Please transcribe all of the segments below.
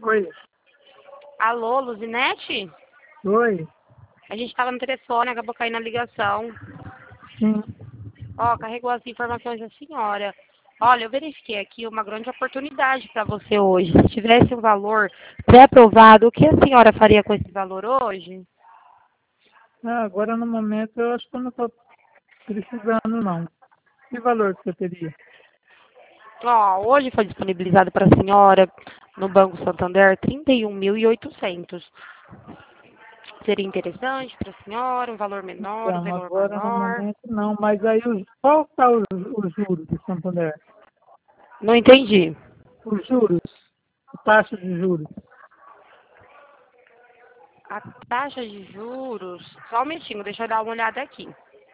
Oi, Alô, Luzinete? oi, A gente estava no telefone, acabou caindo a ligação. sim. Ó, carregou as informações da senhora. Olha, eu verifiquei aqui uma grande oportunidade para você hoje. Se tivesse um valor pré-aprovado, o que a senhora faria com esse valor hoje? Ah, agora no momento eu acho que eu não estou precisando não. Que valor que você teria? Ó, hoje foi disponibilizado para a senhora no Banco Santander 31.800. Seria interessante para a senhora, um valor menor, um Então, valor agora no maior? momento não, mas aí qual está os juros do Santander? Não entendi. Os juros, a taxa de juros. A taxa de juros. Só um minutinho, deixa eu dar uma olhada aqui.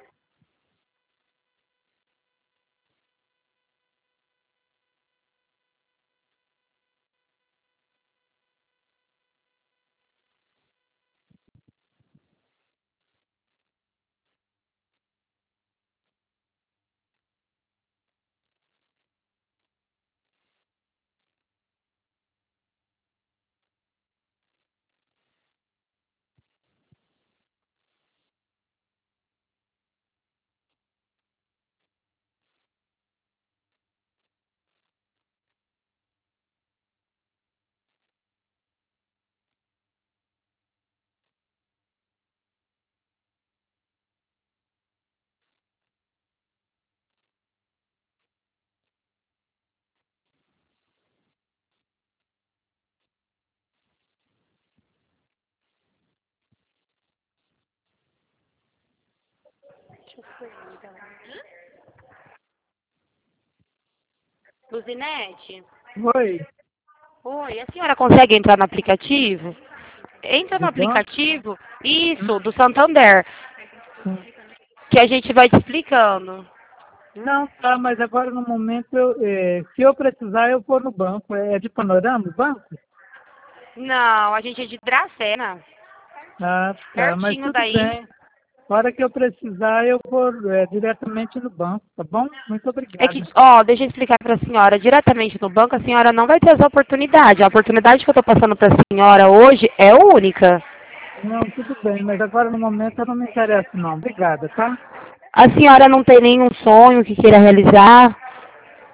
Luzinete? Oi, Oi, a senhora consegue entrar no aplicativo? Entra no do banco? aplicativo, isso, Hum, do Santander, sim. que a gente vai te explicando. Não, tá, mas agora no momento, se eu precisar, eu vou no banco. É de Panorama o banco? Não, a gente é de Dracena, Ah, tá, mas pertinho tudo daí. bem. A hora que eu precisar, eu vou diretamente no banco, tá bom? Muito É que, obrigado. ó, deixa eu explicar para a senhora, diretamente no banco, a senhora não vai ter essa oportunidade. A oportunidade que eu estou passando para a senhora hoje é única. Não, tudo bem, mas agora no momento eu não me interesso não. Obrigada, tá? A senhora não tem nenhum sonho que queira realizar?